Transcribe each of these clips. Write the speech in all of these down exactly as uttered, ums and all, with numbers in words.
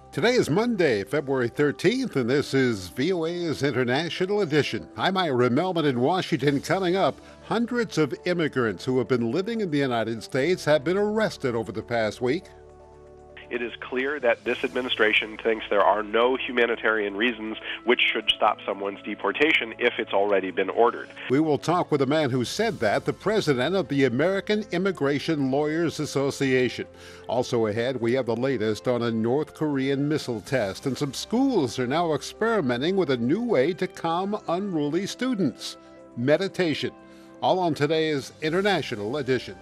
Today is Monday, February thirteenth, and this is V O A's International Edition. I'm Ira Melman in Washington. Coming up, hundreds of immigrants who have been living in the United States have been arrested over the past week. It is clear that this administration thinks there are no humanitarian reasons which should stop someone's deportation if it's already been ordered. We will talk with a man who said that, the president of the American Immigration Lawyers Association. Also ahead, we have the latest on a North Korean missile test, and some schools are now experimenting with a new way to calm unruly students: meditation. All on today's International Edition.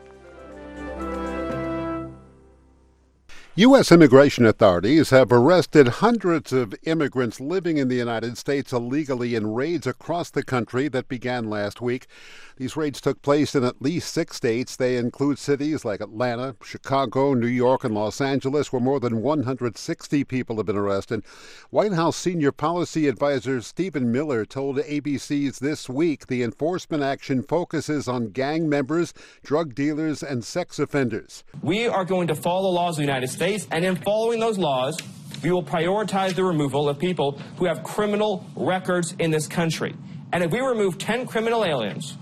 U S immigration authorities have arrested hundreds of immigrants living in the United States illegally in raids across the country that began last week. These raids took place in at least six states. They include cities like Atlanta, Chicago, New York, and Los Angeles, where more than one hundred sixty people have been arrested. White House senior policy advisor Stephen Miller told A B C's This Week the enforcement action focuses on gang members, drug dealers, and sex offenders. We are going to follow the laws of the United States. And in following those laws, we will prioritize the removal of people who have criminal records in this country. And if we remove ten criminal aliens,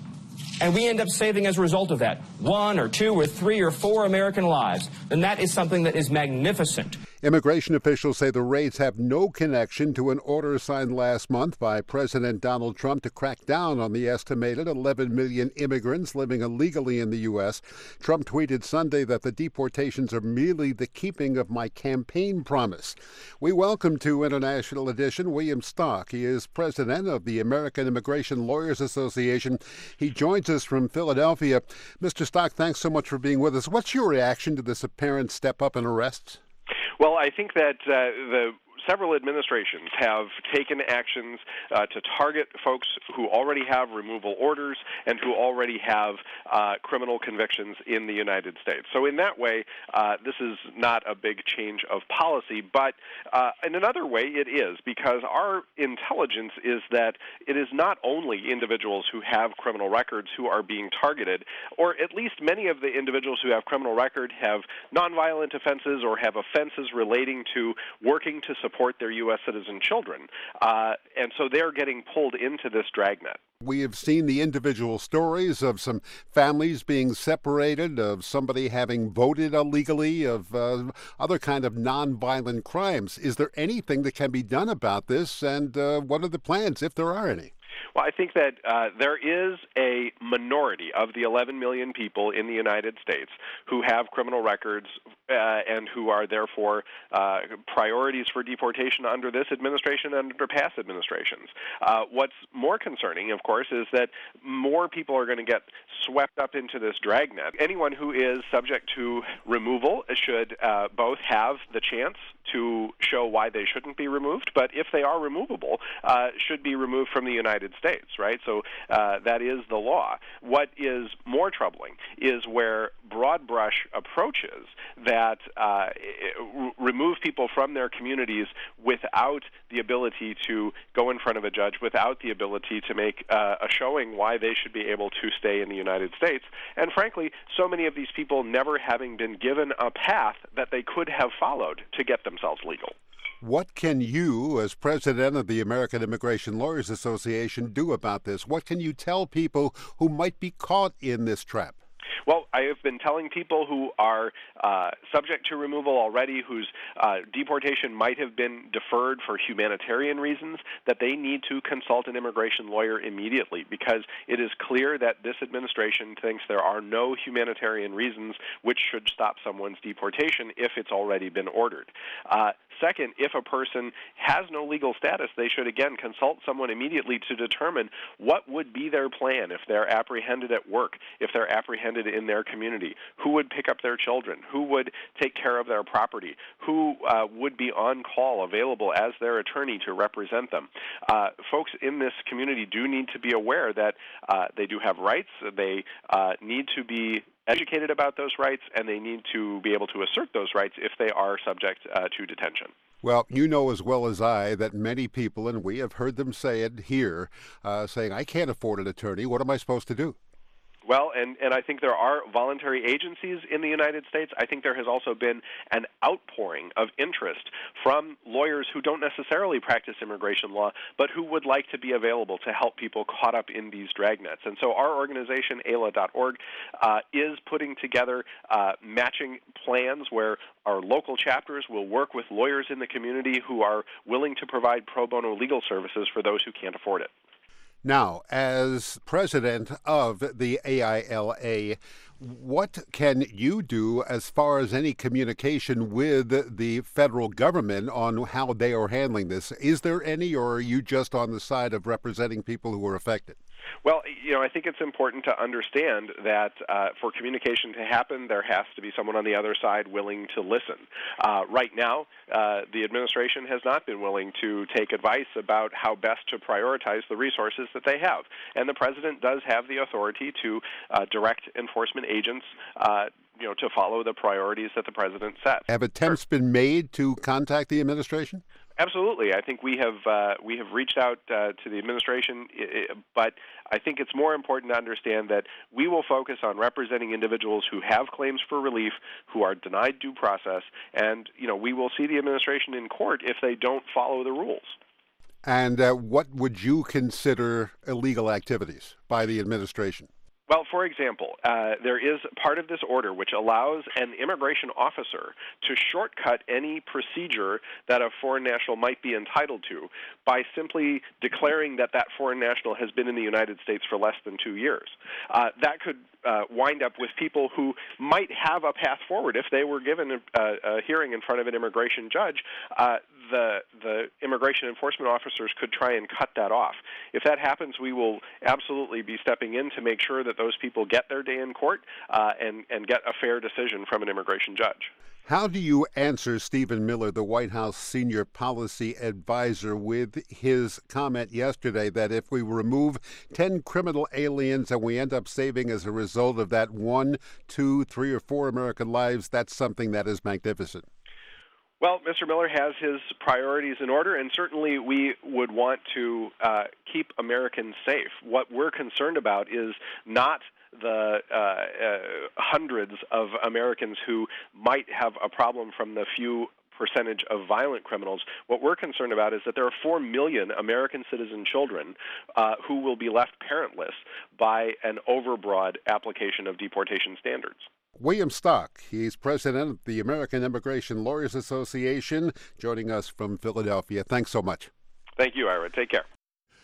and we end up saving as a result of that one or two or three or four American lives, then that is something that is magnificent. Immigration officials say the raids have no connection to an order signed last month by President Donald Trump to crack down on the estimated eleven million immigrants living illegally in the U S. Trump tweeted Sunday that the deportations are merely the keeping of my campaign promise. We welcome to International Edition William Stock. He is president of the American Immigration Lawyers Association. He joins us from Philadelphia. Mister Stock, thanks so much for being with us. What's your reaction to this apparent step up in arrests? Well, I think that uh, the several administrations have taken actions uh, to target folks who already have removal orders and who already have uh, criminal convictions in the United States. So in that way, uh, this is not a big change of policy, but uh, in another way it is, because our intelligence is that it is not only individuals who have criminal records who are being targeted, or at least many of the individuals who have criminal record have nonviolent offenses or have offenses relating to working to support support their U S citizen children. Uh, and so they're getting pulled into this dragnet. We have seen the individual stories of some families being separated, of somebody having voted illegally, of uh, other kind of nonviolent crimes. Is there anything that can be done about this, and uh, what are the plans, if there are any? Well, I think that uh, there is a minority of the eleven million people in the United States who have criminal records uh, and who are therefore uh, priorities for deportation under this administration and under past administrations. Uh, what's more concerning, of course, is that more people are going to get swept up into this dragnet. Anyone who is subject to removal should uh, both have the chance to show why they shouldn't be removed, but if they are removable, uh, should be removed from the United States, right? So uh, that is the law. What is more troubling is where broad brush approaches that uh, remove people from their communities without the ability to go in front of a judge, without the ability to make uh, a showing why they should be able to stay in the United States. And frankly, so many of these people never having been given a path that they could have followed to get themselves legal. What can you, as president of the American Immigration Lawyers Association, do about this? What can you tell people who might be caught in this trap? Well, I have been telling people who are uh, subject to removal already, whose uh, deportation might have been deferred for humanitarian reasons, that they need to consult an immigration lawyer immediately, because it is clear that this administration thinks there are no humanitarian reasons which should stop someone's deportation if it's already been ordered. Uh, Second, if a person has no legal status, they should, again, consult someone immediately to determine what would be their plan if they're apprehended at work, if they're apprehended in their community, who would pick up their children, who would take care of their property, who uh, would be on call available as their attorney to represent them. Uh, folks in this community do need to be aware that uh, they do have rights. They uh, need to be educated about those rights, and they need to be able to assert those rights if they are subject uh, to detention. Well, you know as well as I that many people, and we have heard them say it here, uh, saying, I can't afford an attorney. What am I supposed to do? Well, and, and I think there are voluntary agencies in the United States. I think there has also been an outpouring of interest from lawyers who don't necessarily practice immigration law, but who would like to be available to help people caught up in these dragnets. And so our organization, A L A dot org, uh, is putting together uh, matching plans where our local chapters will work with lawyers in the community who are willing to provide pro bono legal services for those who can't afford it. Now, as president of the A I L A, what can you do as far as any communication with the federal government on how they are handling this? Is there any, or are you just on the side of representing people who are affected? Well, you know, I think it's important to understand that uh, for communication to happen, there has to be someone on the other side willing to listen. Uh, right now, uh, the administration has not been willing to take advice about how best to prioritize the resources that they have. And the president does have the authority to uh, direct enforcement agents uh, you know, to follow the priorities that the president sets. Have attempts been made to contact the administration? Absolutely. I think we have uh, we have reached out uh, to the administration, but I think it's more important to understand that we will focus on representing individuals who have claims for relief, who are denied due process, and you know we will see the administration in court if they don't follow the rules. And uh, what would you consider illegal activities by the administration? Well, for example, uh, there is part of this order which allows an immigration officer to shortcut any procedure that a foreign national might be entitled to by simply declaring that that foreign national has been in the United States for less than two years. Uh, that could uh, wind up with people who might have a path forward if they were given a, a hearing in front of an immigration judge. Uh, the the immigration enforcement officers could try and cut that off. If that happens, we will absolutely be stepping in to make sure that those people get their day in court uh, and, and get a fair decision from an immigration judge. How do you answer Stephen Miller, the White House senior policy advisor, with his comment yesterday that if we remove ten criminal aliens and we end up saving as a result of that one, two, three, or four American lives, that's something that is magnificent? Well, Mister Miller has his priorities in order, and certainly we would want to uh, keep Americans safe. What we're concerned about is not the uh, uh, hundreds of Americans who might have a problem from the few percentage of violent criminals. What we're concerned about is that there are four million American citizen children uh, who will be left parentless by an overbroad application of deportation standards. William Stock, he's president of the American Immigration Lawyers Association, joining us from Philadelphia. Thanks so much. Thank you, Ira. Take care.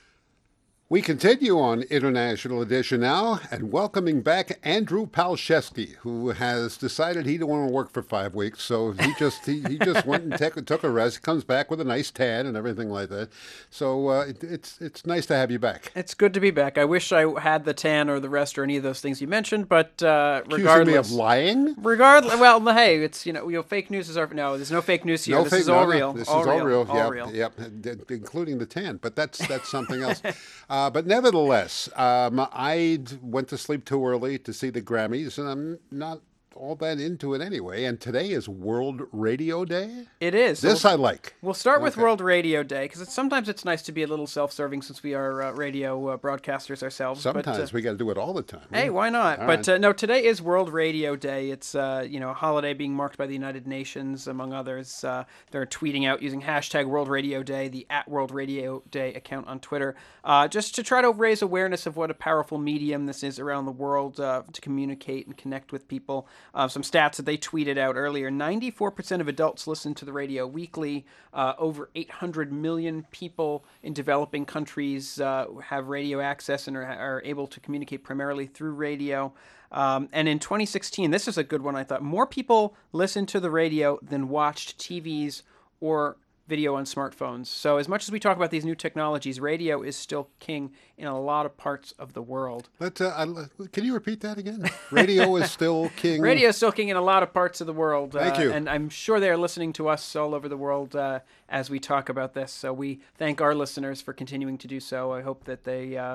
We continue on International Edition now, and welcoming back Andrew Palczewski, who has decided he don't want to work for five weeks, so he just he, he just went and take, took a rest. He comes back with a nice tan and everything like that. So uh, it, it's it's nice to have you back. It's good to be back. I wish I had the tan or the rest or any of those things you mentioned, but uh, Accusing regardless, me of lying. Regardless, well, hey, it's you know, you know, fake news is our no. There's no fake news here. No this fake, is all no, real. No, this all is real. all real. All yep, real. Yep, including the tan. But that's that's something else. Uh, but nevertheless, um, I went to sleep too early to see the Grammys, and I'm not all that into it anyway. And today is World Radio Day. It is. This so I like. We'll start with Okay. World Radio Day because it's, sometimes it's nice to be a little self-serving since we are uh, radio uh, broadcasters ourselves. Sometimes but, uh, we got to do it all the time. Hey, why not? All but right. uh, no, today is World Radio Day. It's uh, you know a holiday being marked by the United Nations, among others. Uh, they're tweeting out using hashtag World Radio Day, the at World Radio Day account on Twitter, uh, just to try to raise awareness of what a powerful medium this is around the world uh, to communicate and connect with people. Uh, some stats that they tweeted out earlier: ninety-four percent of adults listen to the radio weekly. Uh, over eight hundred million people in developing countries uh, have radio access and are, are able to communicate primarily through radio. Um, and in twenty sixteen, this is a good one, I thought, more people listened to the radio than watched T Vs or video on smartphones. So as much as we talk about these new technologies, radio is still king in a lot of parts of the world. But uh, I, can you repeat that again? Radio is still king. Radio is still king in a lot of parts of the world. Thank uh, you. And I'm sure they are listening to us all over the world uh, as we talk about this. So we thank our listeners for continuing to do so. I hope that they uh,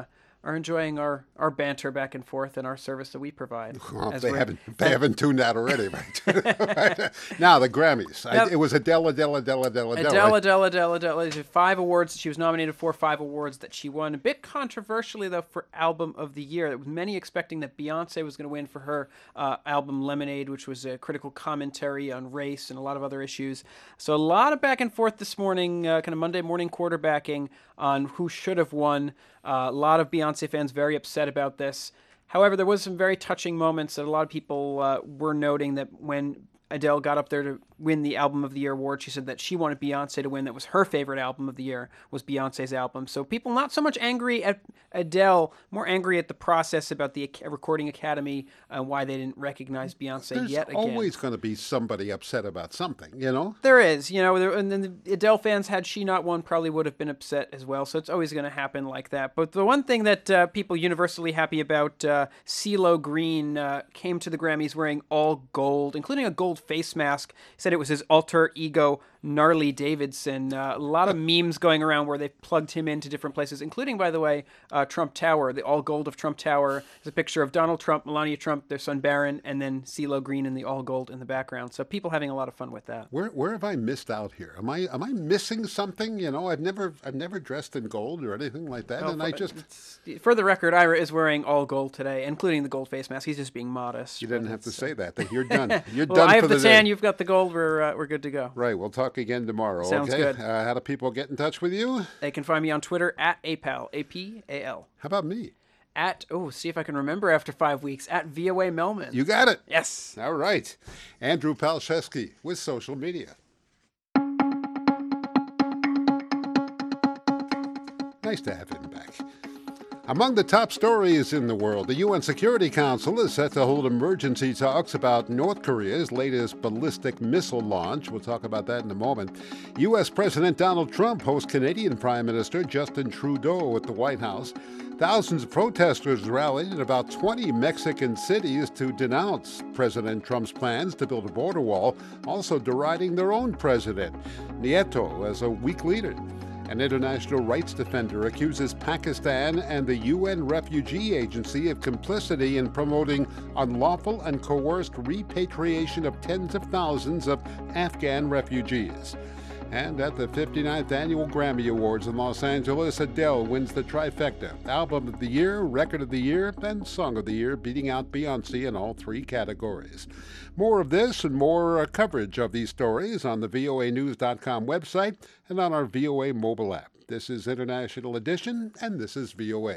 are enjoying our, our banter back and forth and our service that we provide. Well, if they haven't, if they haven't tuned out already, right? Right. Now, the Grammys. Yep. I, it was Adele, Adele, Adele, Adele, Adele. Adele, right? Adele, Adele, Adele, Adele. Five awards that she was nominated for, five awards that she won. A bit controversially, though, for Album of the Year. There was many expecting that Beyonce was going to win for her uh, album Lemonade, which was a critical commentary on race and a lot of other issues. So a lot of back and forth this morning, uh, kind of Monday morning quarterbacking on who should have won. Uh, a lot of Beyonce fans very upset about this. However, there was some very touching moments that a lot of people uh, were noting that when Adele got up there to win the Album of the Year award, she said that she wanted Beyonce to win. That was her favorite album of the year, was Beyonce's album. So people not so much angry at Adele, more angry at the process about the Recording Academy and why they didn't recognize Beyonce There's yet again. There's always going to be somebody upset about something, you know? There is, you know, there, and then the Adele fans, had she not won, probably would have been upset as well. So it's always going to happen like that. But the one thing that uh, people universally happy about, uh, CeeLo Green uh, came to the Grammys wearing all gold, including a gold face mask. He said it was his alter ego, Gnarly Davidson. Uh, a lot of memes going around where they've plugged him into different places, including, by the way, uh, Trump Tower. The all gold of Trump Tower is a picture of Donald Trump, Melania Trump, their son Barron, and then CeeLo Green in the all gold in the background. So people having a lot of fun with that. Where where have I missed out here? Am I am I missing something? You know, I've never I've never dressed in gold or anything like that, Oh, and for, I just for the record, Ira is wearing all gold today, including the gold face mask. He's just being modest. you didn't have to say that. That you're done. You're well, done I have for the the tan. day. You've got the gold. We're uh, we're good to go. Right. We'll talk again tomorrow. Sounds okay? good. Uh, how do people get in touch with you? They can find me on Twitter at apal, A P A L. How about me? At, oh, see if I can remember after five weeks, at V O A Melman. You got it. Yes. All right. Andrew Palczewski with social media. Nice to have him back. Among the top stories in the world, the U N Security Council is set to hold emergency talks about North Korea's latest ballistic missile launch. We'll talk about that in a moment. U S. President Donald Trump hosts Canadian Prime Minister Justin Trudeau at the White House. Thousands of protesters rallied in about twenty Mexican cities to denounce President Trump's plans to build a border wall, also deriding their own president, Nieto, as a weak leader. An international rights defender accuses Pakistan and the U N Refugee Agency of complicity in promoting unlawful and coerced repatriation of tens of thousands of Afghan refugees. And at the fifty-ninth Annual Grammy Awards in Los Angeles, Adele wins the trifecta: Album of the Year, Record of the Year, and Song of the Year, beating out Beyoncé in all three categories. More of this and more uh, coverage of these stories on the V O A news dot com website and on our V O A mobile app. This is International Edition, and this is V O A.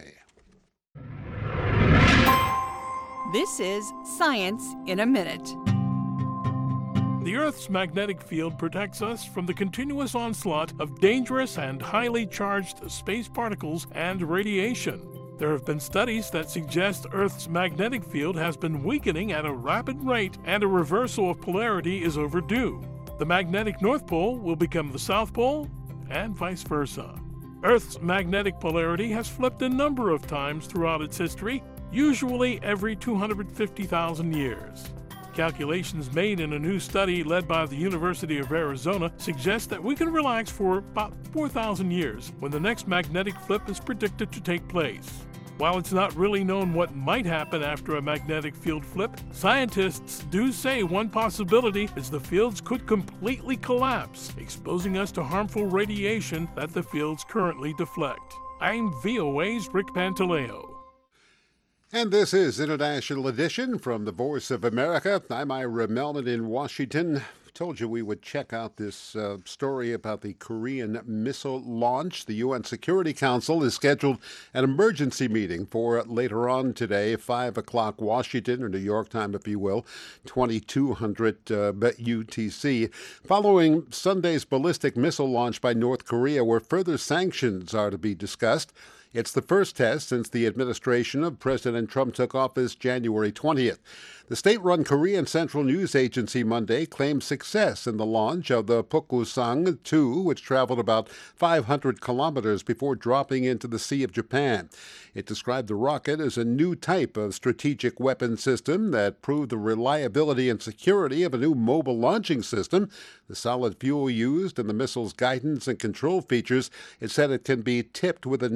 This is Science in a Minute. The Earth's magnetic field protects us from the continuous onslaught of dangerous and highly charged space particles and radiation. There have been studies that suggest Earth's magnetic field has been weakening at a rapid rate, and a reversal of polarity is overdue. The magnetic North Pole will become the South Pole, and vice versa. Earth's magnetic polarity has flipped a number of times throughout its history, usually every two hundred fifty thousand years. Calculations made in a new study led by the University of Arizona suggest that we can relax for about four thousand years when the next magnetic flip is predicted to take place. While it's not really known what might happen after a magnetic field flip, scientists do say one possibility is the fields could completely collapse, exposing us to harmful radiation that the fields currently deflect. I'm V O A's Rick Pantaleo. And this is International Edition from the Voice of America. I'm Ira Melman in Washington. Told you we would check out this uh, story about the Korean missile launch. The U N Security Council has scheduled an emergency meeting for later on today, five o'clock Washington, or New York time, if you will, twenty-two hundred uh, U T C, following Sunday's ballistic missile launch by North Korea, where further sanctions are to be discussed. It's the first test since the administration of President Trump took office January twentieth. The state-run Korean Central News Agency Monday claimed success in the launch of the Pokusang two, which traveled about five hundred kilometers before dropping into the Sea of Japan. It described the rocket as a new type of strategic weapon system that proved the reliability and security of a new mobile launching system. The solid fuel used and the missile's guidance and control features, it said it can be tipped with a nuclear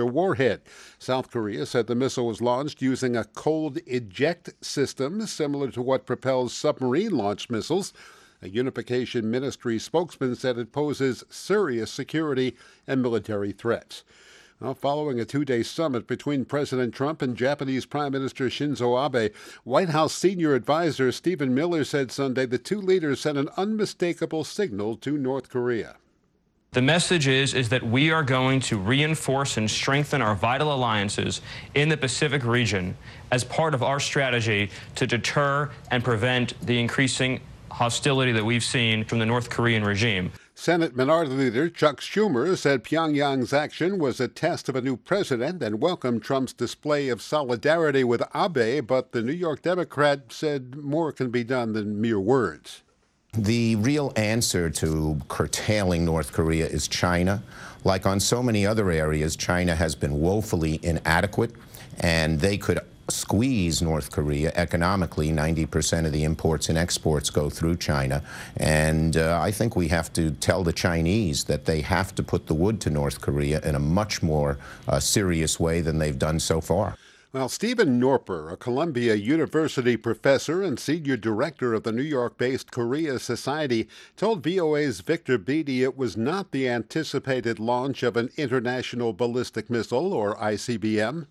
warhead. South Korea said the missile was launched using a cold eject system similar to what propels submarine-launched missiles. A Unification Ministry spokesman said it poses serious security and military threats. Well, following a two-day summit between President Trump and Japanese Prime Minister Shinzo Abe, White House senior advisor Stephen Miller said Sunday the two leaders sent an unmistakable signal to North Korea. The message is, is that we are going to reinforce and strengthen our vital alliances in the Pacific region as part of our strategy to deter and prevent the increasing hostility that we've seen from the North Korean regime. Senate Minority Leader Chuck Schumer said Pyongyang's action was a test of a new president and welcomed Trump's display of solidarity with Abe, but the New York Democrat said more can be done than mere words. The real answer to curtailing North Korea is China. Like on so many other areas, China has been woefully inadequate, and they could squeeze North Korea economically. ninety percent of the imports and exports go through China. And uh, I think we have to tell the Chinese that they have to put the wood to North Korea in a much more uh, serious way than they've done so far. Well, Stephen Norper, a Columbia University professor and senior director of the New York-based Korea Society, told V O A's Victor Beattie it was not the anticipated launch of an international ballistic missile, or I C B M.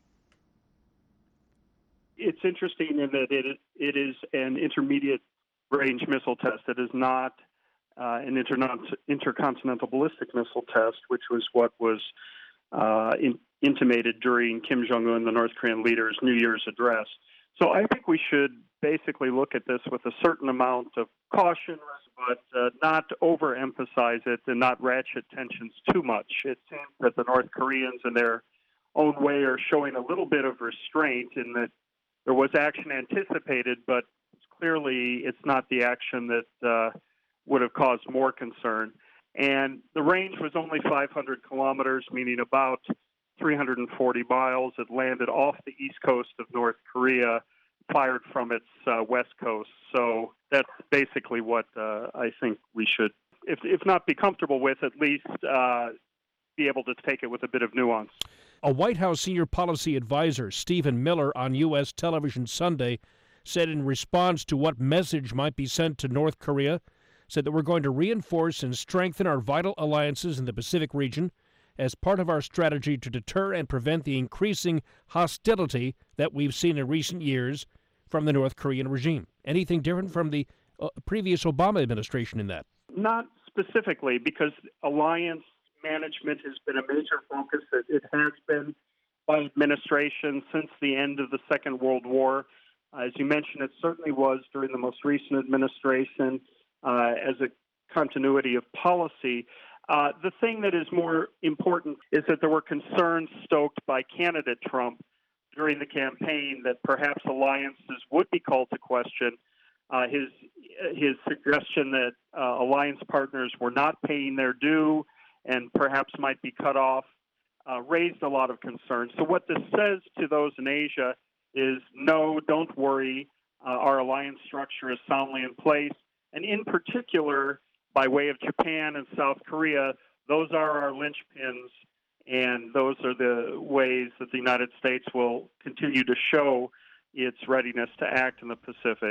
It's interesting in that it it is an intermediate range missile test. It is not uh, an interna- intercontinental ballistic missile test, which was what was uh, in, intimated during Kim Jong-un, the North Korean leader's New Year's address. So I think we should basically look at this with a certain amount of caution, but uh, not overemphasize it and not ratchet tensions too much. It seems that the North Koreans, in their own way, are showing a little bit of restraint in that there was action anticipated, but clearly it's not the action that uh, would have caused more concern. And the range was only five hundred kilometers, meaning about three hundred forty miles. It landed off the east coast of North Korea, fired from its uh, west coast. So that's basically what uh, I think we should, if, if not be comfortable with, at least uh, be able to take it with a bit of nuance. A White House senior policy advisor, Stephen Miller, on U S television Sunday, said in response to what message might be sent to North Korea, said that we're going to reinforce and strengthen our vital alliances in the Pacific region as part of our strategy to deter and prevent the increasing hostility that we've seen in recent years from the North Korean regime. Anything different from the uh, previous Obama administration in that? Not specifically, because alliance management has been a major focus. It, it has been by administration since the end of the Second World War. Uh, as you mentioned, it certainly was during the most recent administration uh, as a continuity of policy. Uh, the thing that is more important is that there were concerns stoked by candidate Trump during the campaign that perhaps alliances would be called to question. Uh, his his suggestion that uh, alliance partners were not paying their due and perhaps might be cut off, uh, raised a lot of concern. So what this says to those in Asia is, no, don't worry, uh, our alliance structure is soundly in place. And in particular, by way of Japan and South Korea, those are our linchpins, and those are the ways that the United States will continue to show its readiness to act in the Pacific.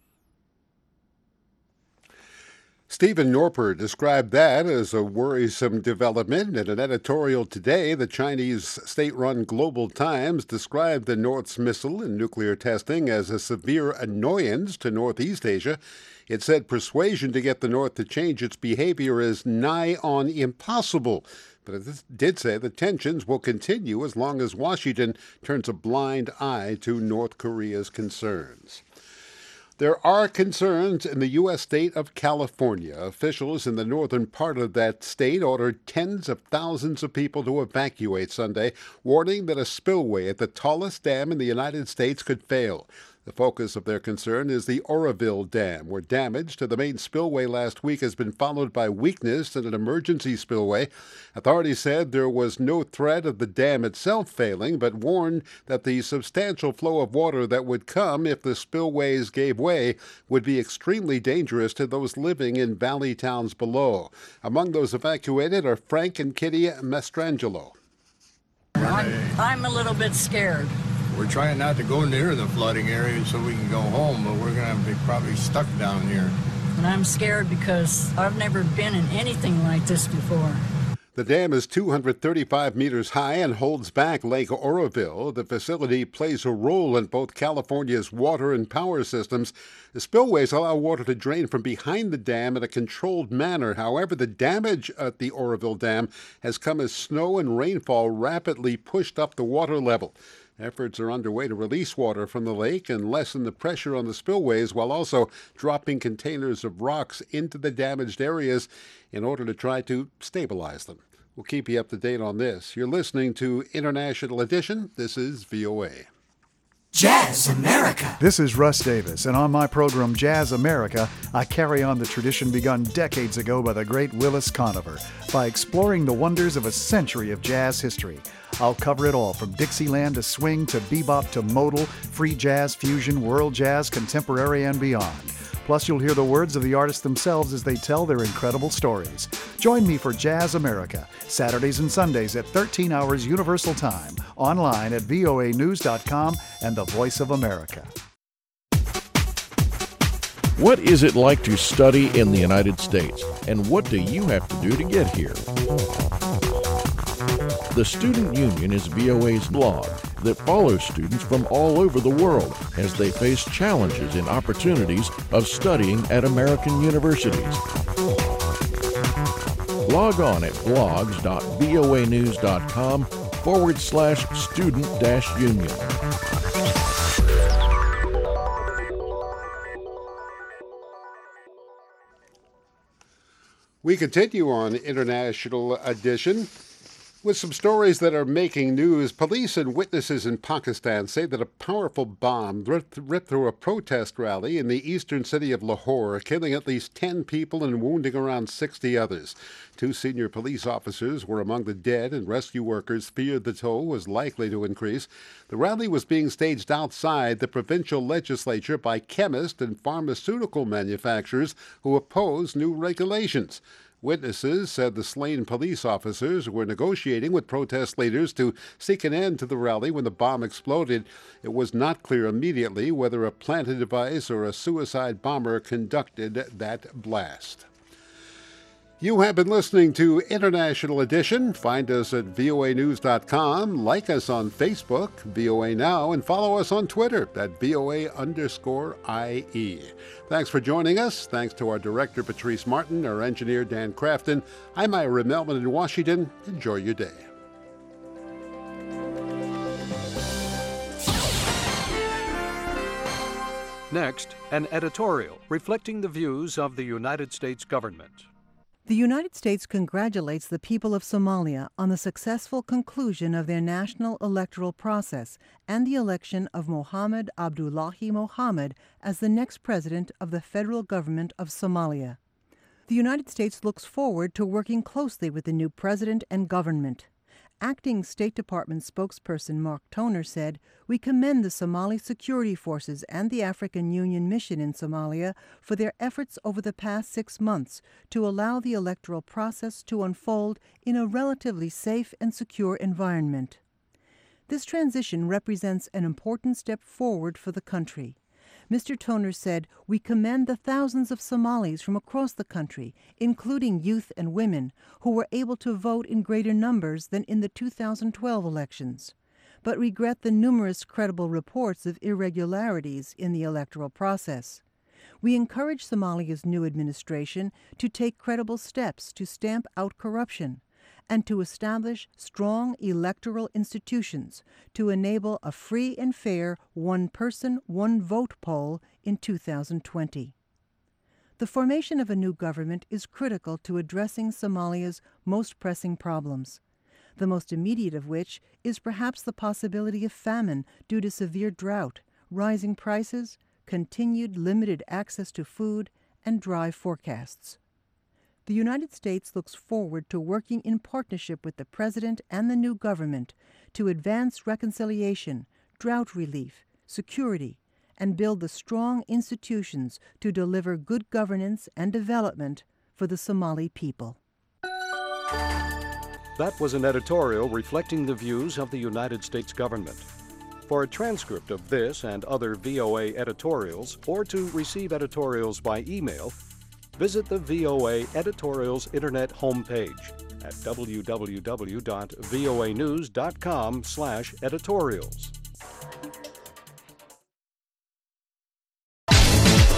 Stephen Norper described that as a worrisome development. In an editorial today, the Chinese state-run Global Times described the North's missile and nuclear testing as a severe annoyance to Northeast Asia. It said persuasion to get the North to change its behavior is nigh on impossible. But it did say the tensions will continue as long as Washington turns a blind eye to North Korea's concerns. There are concerns in the U S state of California. Officials in the northern part of that state ordered tens of thousands of people to evacuate Sunday, warning that a spillway at the tallest dam in the United States could fail. The focus of their concern is the Oroville Dam, where damage to the main spillway last week has been followed by weakness in an emergency spillway. Authorities said there was no threat of the dam itself failing, but warned that the substantial flow of water that would come if the spillways gave way would be extremely dangerous to those living in valley towns below. Among those evacuated are Frank and Kitty Mastrangelo. I'm, I'm a little bit scared. We're trying not to go near the flooding area so we can go home, but we're going to be probably stuck down here. And I'm scared because I've never been in anything like this before. The dam is two hundred thirty-five meters high and holds back Lake Oroville. The facility plays a role in both California's water and power systems. The spillways allow water to drain from behind the dam in a controlled manner. However, the damage at the Oroville Dam has come as snow and rainfall rapidly pushed up the water level. Efforts are underway to release water from the lake and lessen the pressure on the spillways while also dropping containers of rocks into the damaged areas in order to try to stabilize them. We'll keep you up to date on this. You're listening to International Edition. This is V O A. Jazz America. This is Russ Davis, and on my program Jazz America, I carry on the tradition begun decades ago by the great Willis Conover by exploring the wonders of a century of jazz history. I'll cover it all, from Dixieland to swing to bebop to modal, free jazz, fusion, world jazz, contemporary, and beyond. Plus, you'll hear the words of the artists themselves as they tell their incredible stories. Join me for Jazz America, Saturdays and Sundays at thirteen hours Universal Time, online at V O A news dot com and the Voice of America. What is it like to study in the United States, and what do you have to do to get here? The Student Union is V O A's blog that follows students from all over the world as they face challenges and opportunities of studying at American universities. Log on at blogs.voanews.com forward slash student dash union. We continue on International Edition with some stories that are making news. Police and witnesses in Pakistan say that a powerful bomb ripped, ripped through a protest rally in the eastern city of Lahore, killing at least ten people and wounding around sixty others. Two senior police officers were among the dead, and rescue workers feared the toll was likely to increase. The rally was being staged outside the provincial legislature by chemists and pharmaceutical manufacturers who oppose new regulations. Witnesses said the slain police officers were negotiating with protest leaders to seek an end to the rally when the bomb exploded. It was not clear immediately whether a planted device or a suicide bomber conducted that blast. You have been listening to International Edition. Find us at V O A news dot com, like us on Facebook, V O A Now, and follow us on Twitter at V O A underscore I E. Thanks for joining us. Thanks to our director, Patrice Martin, our engineer, Dan Crafton. I'm Ira Melman in Washington. Enjoy your day. Next, an editorial reflecting the views of the United States government. The United States congratulates the people of Somalia on the successful conclusion of their national electoral process and the election of Mohamed Abdullahi Mohamed as the next president of the federal government of Somalia. The United States looks forward to working closely with the new president and government. Acting State Department spokesperson Mark Toner said, "We commend the Somali security forces and the African Union mission in Somalia for their efforts over the past six months to allow the electoral process to unfold in a relatively safe and secure environment. This transition represents an important step forward for the country." Mister Toner said, "We commend the thousands of Somalis from across the country, including youth and women, who were able to vote in greater numbers than in the two thousand twelve elections, but regret the numerous credible reports of irregularities in the electoral process. We encourage Somalia's new administration to take credible steps to stamp out corruption and to establish strong electoral institutions to enable a free and fair one-person, one-vote poll in two thousand twenty. The formation of a new government is critical to addressing Somalia's most pressing problems, the most immediate of which is perhaps the possibility of famine due to severe drought, rising prices, continued limited access to food, and dry forecasts. The United States looks forward to working in partnership with the President and the new government to advance reconciliation, drought relief, security, and build the strong institutions to deliver good governance and development for the Somali people. That was an editorial reflecting the views of the United States government. For a transcript of this and other V O A editorials, or to receive editorials by email, visit the V O A Editorials Internet homepage at w w w dot voa news dot com slash editorials.